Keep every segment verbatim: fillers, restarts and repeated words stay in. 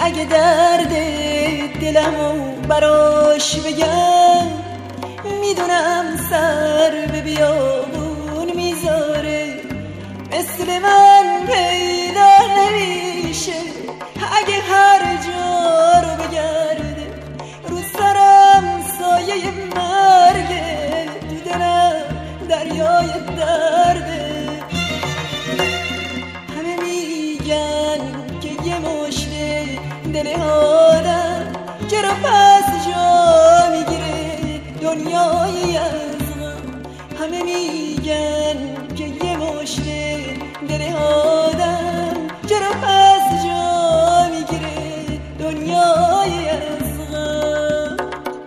اگه درد دلمو براش بگم، میدونم سر به بیابون میذاره، مثل من پیدا نمیشه. اگه هر جا رو بگرده رو سرم سایه مرگه، تو دلم دریای درده. همه میگن که یه مشته دل آدم چرا پس جا میگیره دنیایی از غم. همه میگن که یه مشته دل آدم چرا پس جا میگیره دنیایی از غم.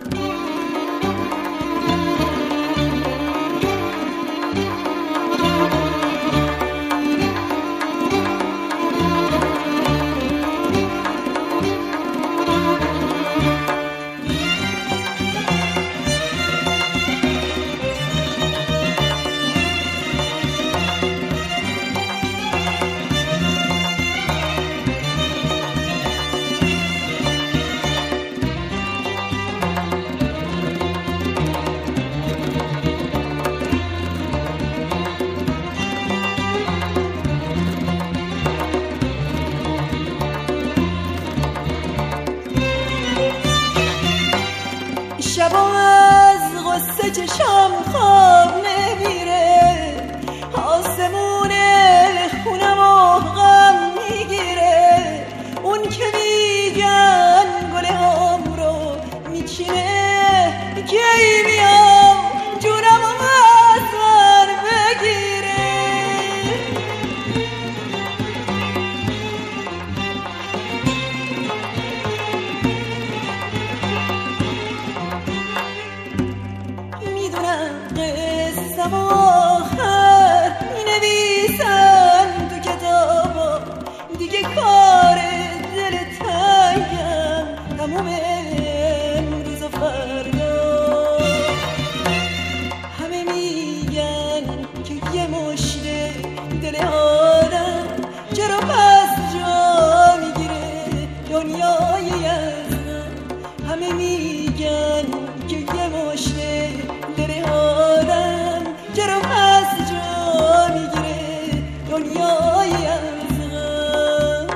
شبا از غصه چشم خواب نمیره، آسمون خونمو غم میگیره. اون که میگن گل هم رو میچینه، کی میام جونمو از من بگیره. قصم آخر می نویسن تو کتابا، دیگه کار دل تنگم تموم امروز و فردا. همه میگن که یه مشته دل آدم چرا پس جا میگیره دنیایی از غم. همه میگن که یه مشته دل آدم چرا پس جا میگیره دنیایی از غم.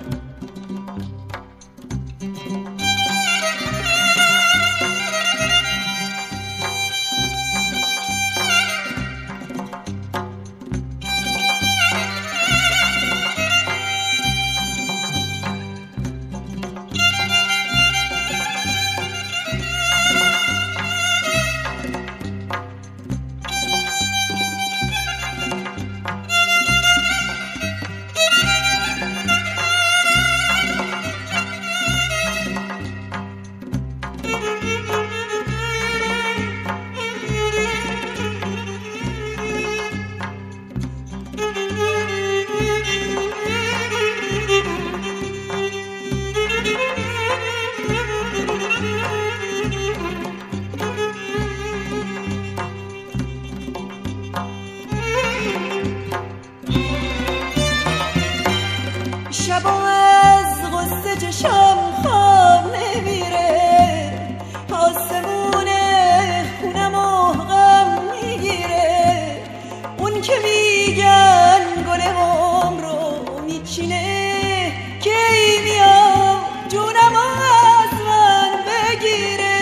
شبا از غصه چشم خواب نمیره، آسمون خونمو غم میگیره. اون که میگن گل هم رو میچینه، کی میام جونمو از من بگیره.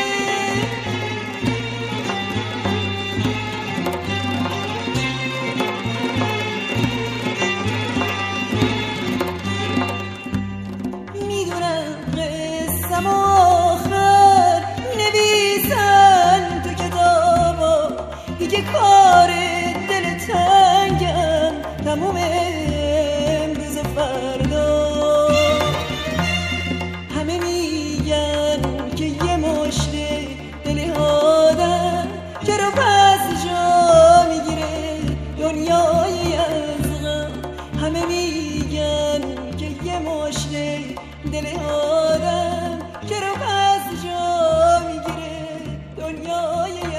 قصم آخر نویسن تو کتابا، دیگه کار دل تنگم تموم امروز و فردا. همه میگن که یه مشته دل آدم چرا پس جا میگیره دنیایی از غم. همه میگن که یه مشته دل آدم چرا پس جا میگیره دنیای